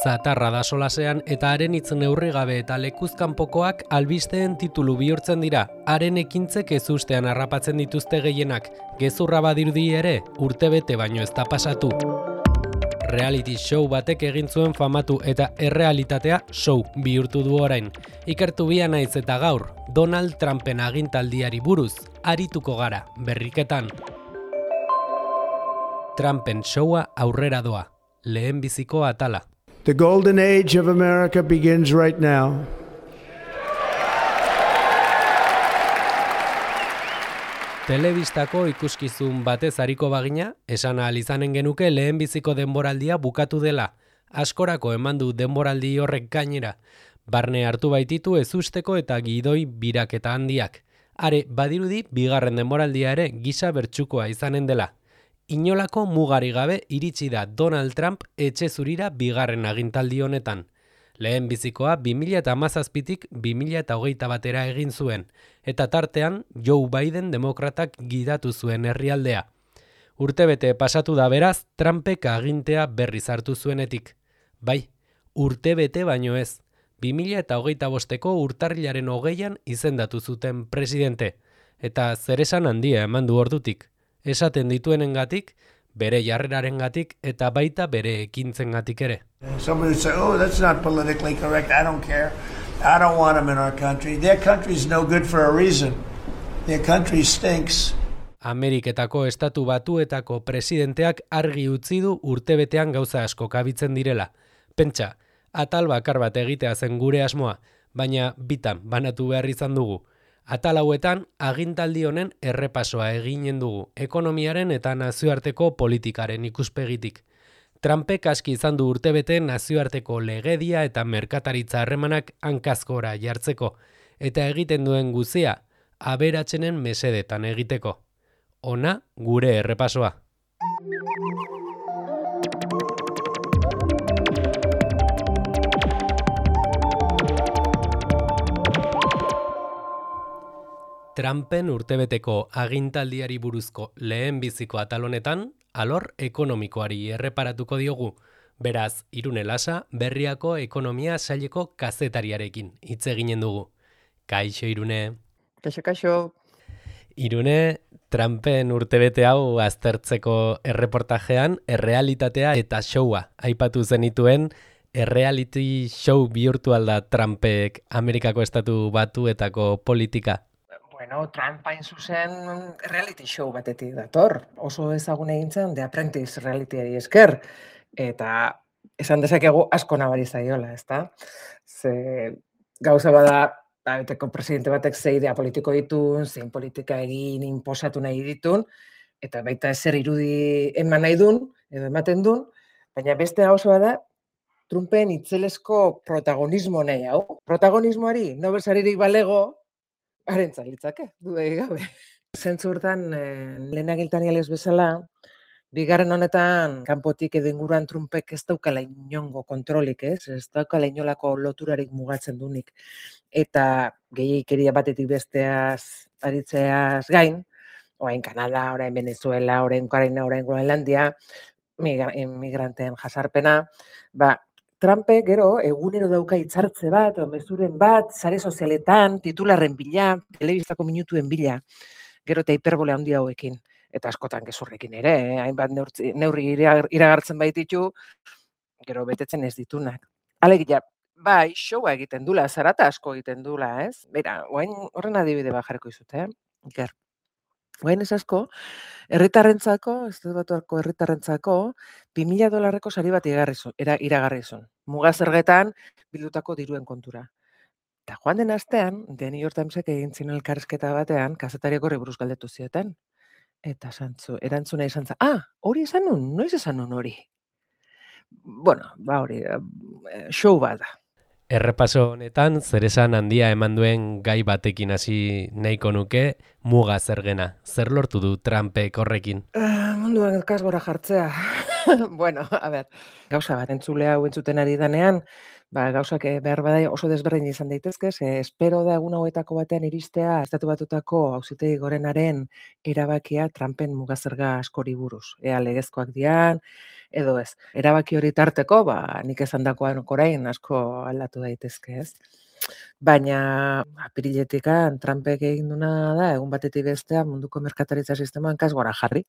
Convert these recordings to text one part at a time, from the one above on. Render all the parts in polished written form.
zatarra da solasean eta haren hitz neurrigabe eta lekuzkanpokoak albisteen titulu bihurtzen dira. Haren ekintzek ezustean harrapatzen dituzte gehienak. Gezurra badirudi ere, urtebete baino ez da pasatu. Reality show batek egin zuen famatu eta errealitatea show bihurtu du orain. Ikertu bia naiz eta gaur, Donald Trumpen agintaldiari buruz, arituko gara, berriketan. Trumpen showa aurrera doa, lehenbiziko atala. The golden age of America begins right now. Telebistako ikuskizun batez ariko bagina, esan ahal izanen genuke lehenbiziko denboraldia bukatu dela. Askorako eman du denboraldi horrek gainera. Barne hartu baititu ezusteko eta gidoi biraketa handiak. Are, badirudi, bigarren denboraldia ere gisa bertsukoa izanen dela. Inolako mugari gabe iritsi da Donald Trump etxe zurira bigarren agintaldi honetan. Lehenbizikoa 2017tik 2021 batera egin zuen, eta tartean Joe Biden demokratak gidatu zuen herrialdea. Urtebete pasatu da beraz, Trumpek agintea berriz hartu zuenetik. Bai, urtebete baino ez. 2025ko urtarrilaren 20an izendatu zuten presidente, eta zeresan handia eman du ordutik. Esaten dituenengatik, bere jarrerarengatik eta baita bere ekintzengatik ere. Somebody would say, oh, that's not politically correct. I don't care. I don't want them in our country. Their country's no good for a reason. Their country stinks. Ameriketako estatu batuetako presidenteak argi utzi du urtebetean gauza asko kabitzen direla. Pentsa, atal bakar bat egitea zen gure asmoa, baina bitan banatu behar izan dugu. Atal hauetan, agintaldi honen errepasoa eginen dugu, ekonomiaren eta nazioarteko politikaren ikuspegitik. Trumpek aski izan du urtebete nazioarteko legedia eta merkataritza harremanak hankazkora jartzeko, eta egiten duen guzia, aberatsenen mesedetan egiteko. Hona gure errepasoa. Trumpen urtebeteko agintaldiari buruzko lehenbiziko atal honetan, alor ekonomikoari erreparatuko diogu. Beraz, Irune Lasa, Berriako ekonomia saileko kazetariarekin hitz eginen dugu. Kaixo, Irune. Kaixo. Irune, Trumpen urtebete hau aztertzeko erreportajean, errealitatea eta showa aipatu zenituen, reality show bihurtu alda Trumpek Amerikako estatu batuetako politika. Bueno, Trump hain zuzen reality show batetik dator. Oso ezagun egin zen The Apprentice realityari esker. Eta esan dezakegu asko nabari zaiola, ezta? Ze gauza bada, beteko presidente batek ze idea politiko ditun, zein politika egin inposatu nahi ditun, eta baita ezer irudi eman nahi dun, edo ematen dun, baina beste oso bada, Trumpen itzelesko protagonismo nahi hau. Protagonismoari, Nobel saririk balego, haren litzake, dudei gabe. Zentzu hortan, lehen agintarialez bezala, bigarren honetan, kanpotik edo inguruan Trumpek ez daukala inongo kontrolik, ez daukala inolako loturarik mugatzen dunik. Eta gehiikeria batetik besteaz aritzeaz gain, orain Kanada, orain Venezuela, orain Ukraina, orain Groenlandia, migranteen jasarpena, Trumpek gero egunero dauka hitzartze bat, mezuren bat, sare sozialetan, titularren bila, telebistako minutuen bila, gero eta hiperbolea handi hauekin, eta askotan gezurrekin ere, hainbat neurri iragartzen baititu, gero betetzen ez ditunak. Alegia, bai, showa egiten dula, zarata asko egiten dula, ez? Beira, horren adibide bat jarriko izute, Iker. Oain ez asko, estatu batuako herritarrentzako, $2.000 sari bat iragarri zuen. Muga zergetan bildutako diruen kontura. Eta joan den astean, The New York Timesek egin zinen elkarrizketa batean, kazetariak horri buruz galdetu zioten. Eta erantzuna izan zen, hori esan nun, noiz esan nun hori? Bueno, hori, show bat da. Errepaso honetan, zeresan handia eman duen gai batekin hasi nahiko nuke, muga zergena. Zer lortu du Trumpek horrekin? Munduan elkaz gora jartzea. Bueno, a ber, gauza bat entzulea hau entzuten ari danean, gauzak behar bada oso desberdin izan daitezke, ze espero da egun hauetako batean iristea Estatu Batuetako Auzitegi Gorenaren erabakia Trumpen mugazerga askori buruz. Ea legezkoak dian, edo ez. Erabaki hori tarteko, nik esandakoan orain asko aldatu daitezke, ez? Baina apiriletikan Trumpek egin duna da, egun batetik bestea munduko merkataritza sisteman kasgora jarri.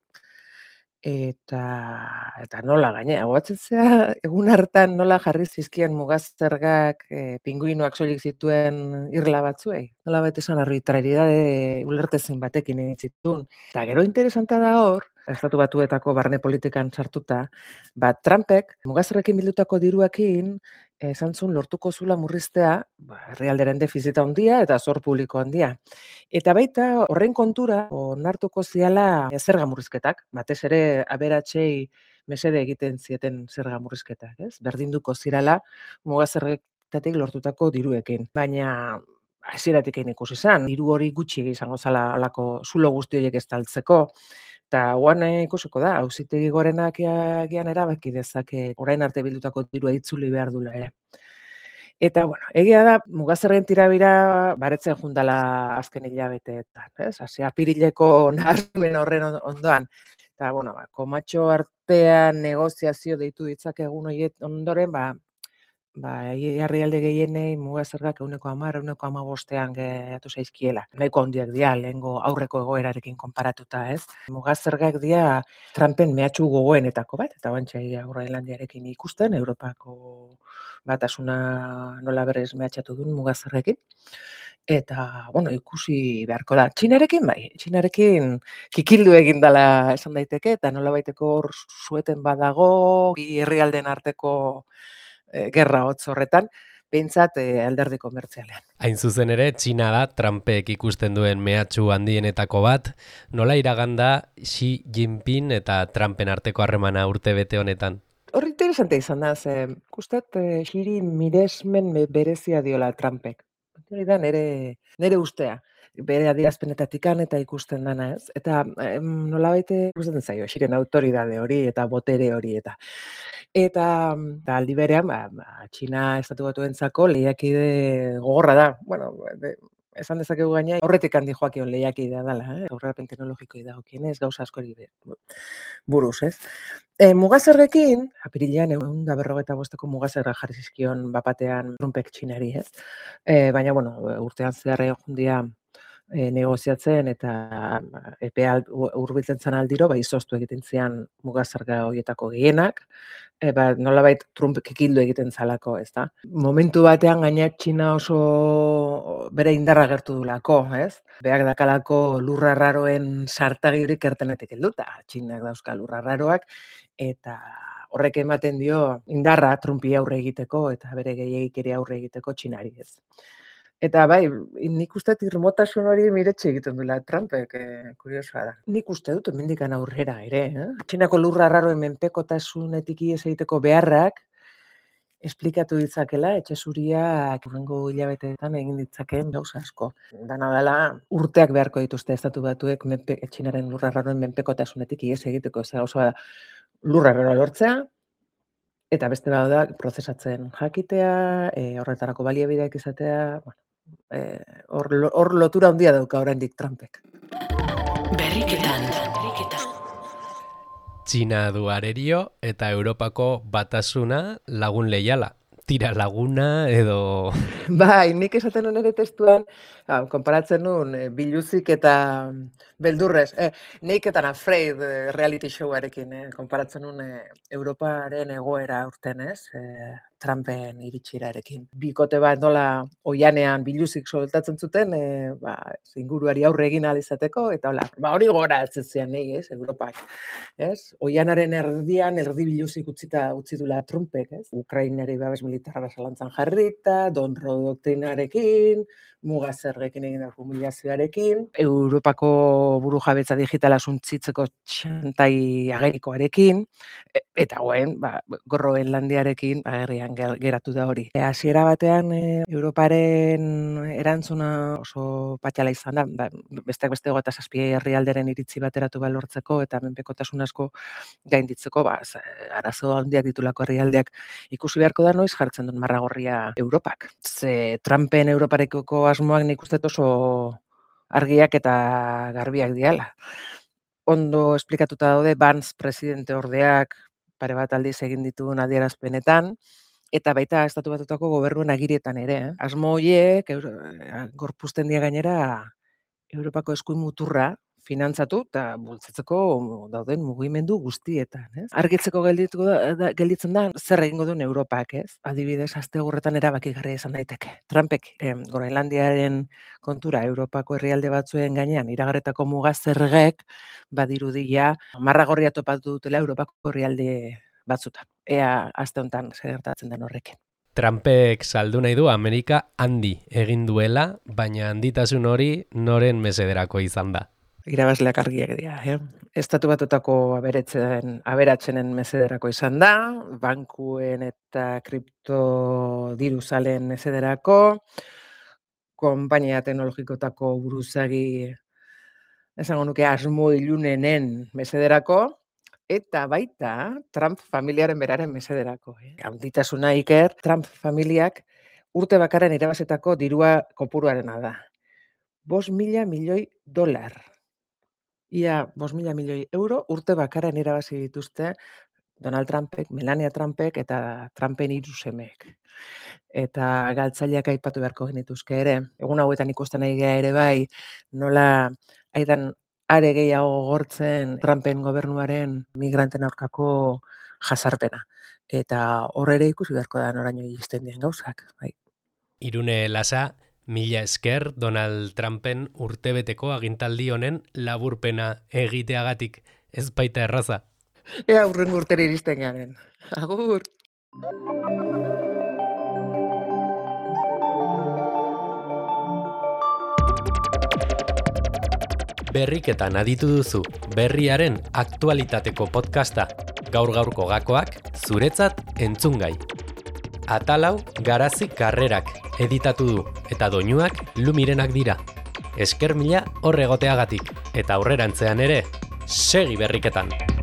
Eta nola gainera, gogoratzen zara, egun hartan nola jarri zizkien mugazergak pinguinoak soilik zituen irla batzuei. Nola bete esan arbitrariedade ulertezin batekin egin zituen. Eta gero interesanta da hor, Estatu Batuetako barne politikan sartuta, Trumpek mugazerrekin bildutako diruekin esan zuen lortuko zula murriztea herrialderen defizita handia eta zor publiko handia. Eta baita horren kontura onartuko ziala zerga murrizketak, batez ere aberatsei mesede egiten zieten zerga murrizketak, ez? Berdinduko zirala mugazerretatik lortutako diruekin. Baina hasieratik egin ikusi izan, diru hori gutxi izango zala halako zulo guzti horiek estaltzeko. Eta guan ikusiko da, Auzitegi Gorenak agian erabaki dezake orain arte bildutako dirua itzuli behar dula ere. Eta, egia da, mugazerren tirabira baretzen jundala azken hilabeteetan, ez? Hasi apirileko nahamen horren ondoan. Eta, komatxo artean negoziazio deitu ditzakegun horiek ondoren, herrialde gehienei mugazergak 10%, 15%an geratu zaizkiela. Nahiko handiak dira, lehengo aurreko egoerarekin konparatuta, ez? Mugazergak dira Trumpen mehatxu gogoenetako bat, eta bantxe Groenlandiarekin ikusten, Europako batasuna nola berez mehatxatu duen mugazerrekin. Eta, ikusi beharko da. Txinarekin Txinarekin kikildu egin dela esan daiteke, eta nola baiteko hor sueten badago, bi herrialden arteko gerra hotz horretan, behintzat alderdi komertzialean. Hain zuzen ere, Txina da Trumpek ikusten duen mehatxu handienetako bat, nola iraganda Xi Jinping eta Trumpen arteko harremana urtebete honetan? Hor interesante izan da, ikustet Xiri miresmen berezia diola Trumpek. Hori da nere ustea. Bere adierazpenetatikan eta ikusten dana, ez? Eta nolabait ikusten zaio, Xiren autoridade hori eta botere hori eta aldi berean, Txina Estatu Batuentzako lehiakide gogorra da. Esan dezakegu gaina, horretik handi joakion lehiakidea dela, aurrerapen teknologikoi dagokienez, gauza askori buruz, ez? Mugazerrekin, apirilean 155 mugazerra jarri zizkion bapatean Trumpek Txinari, ez? Baina, urtean zehar jundia negoziatzen eta epea hurbiltzen zen aldiro, izoztu egiten zian mugazerga horietako gehienak, nolabait Trump kikildu egiten zalako, ez da? Momentu batean gaina Txina oso bere indarra gertu dulako, ez? Beak dakalako lurra raroen sartagirik ertenetik helduta. Txinak dauzka lurra raroak, eta horrek ematen dio indarra Trumpi aurre egiteko eta bere gehiagikeri aurre egiteko Txinari, ez? Eta nik uste irmotasun hori miretxe egiten duela Trumpek, kuriosoa da. Nik uste dut hemendikan aurrera ere, Txinako lurra raroen menpekotasunetik ihes egiteko beharrak esplikatu ditzakela, etxezuriak hurrengo hilabeteetan egin ditzakeen gauza asko. Dana dela urteak beharko dituzte Estatu Batuek Txinaren lurra raroen menpekotasunetik ihes egiteko, ez gauza lurra raroa lortzea, eta beste da prozesatzen jakitea, horretarako baliabideak izatea, hor lotura handia dauka oraindik Trumpek. Berriketan. Txina du arerio eta Europako batasuna lagun leiala. Tira laguna edo... Nik esaten nuen ere testuan, konparatzen nuen biluzik eta beldurrez. Naked and Afraid reality showarekin, konparatzen nuen Europaren egoera urten, ez? Trumpen iritsirarekin. Bikote bat nola oianean biluzik soltatzen zuten, inguruari aurre egin ahal izateko, eta hori gora atzetzean nahi, ez, Europak. Ez? Oianaren erdian, erdi biluzik utzi dula Trumpek, ez? Ukrainari babes militarra zalantzan jarrita, Donro doktrinarekin, mugazerrekin egin da humilazioarekin, Europako burujabetza digitala suntzitzeko txantai agerikoarekin, eta Groenlandiarekin, agerian geratu da hori. Hasiera batean Europaren erantzuna oso patxala izan da, besteak beste 27 herrialderen iritzi bateratu balortzeko eta menpekotasun asko gainditzeko, arazo handiak ditulako herrialdeak ikusi beharko da noiz jartzen duen marragorria Europak. Ze Trumpen Europarekoko asmoak nik uste oso argiak eta garbiak diala. Ondo esplikatuta daude Vance presidente ordeak pare bat aldiz egin dituen adierazpenetan, eta baita Estatu Batuetako gobernuen agirietan ere. Asmo horiek gorpuzten dira gainera Europako eskuin muturra finantzatu eta bultzatzeko dauden mugimendu guztietan. Argitzeko gelditzen da zer egingo duen Europak, ez? Adibidez, astegurretan erabakigarria izan daiteke. Trumpek Groenlandiaren kontura Europako herrialde batzuen gainean iragarritako muga zergek badirudia marragorria topatu dutela Europako herrialde batzutan. Ea aste honetan zer gertatzen den horrekin. Trumpek saldu nahi du Amerika handi egin duela, baina handitasun hori noren mesederako izan da. Irabazleak argiak dira. Estatu Batuetako aberatsenen mesederako izan da, bankuen eta kripto diruzalen mesederako, konpainia teknologikotako buruzagi esango nuke asmo ilunenen mesederako, eta baita Trump familiaren beraren mesederako. Handitasuna Iker, Trump familiak urte bakarren irabazetako dirua kopuruarena da. 5.000 milioi dolar. Ia 5.000 milioi euro urte bakarren irabazi dituzte Donald Trumpek, Melania Trumpek eta Trumpen 3 semeek. Eta galtzaileak aipatu beharko genituzke ere. Egun hauetan ikusten nahi gea ere bai, nola aidan are gehiago gortzen Trumpen gobernuaren migranten aurkako jazarpena. Eta horre ere ikusi beharko da noraino iristen dien gauzak. Bai. Irune Lasa, mila esker Donald Trumpen urtebeteko agintaldi honen laburpena egiteagatik, ez baita erraza. Ea urren urtera iristen garen. Agur! Berriketan aditu duzu berriaren aktualitateko podcasta. Gaur-gaurko gakoak zuretzat entzungai. Atalau Garazi Karrerak editatu du eta doinuak Lumirenak dira. Esker mila horregoteagatik eta aurrerantzean ere, segi berriketan!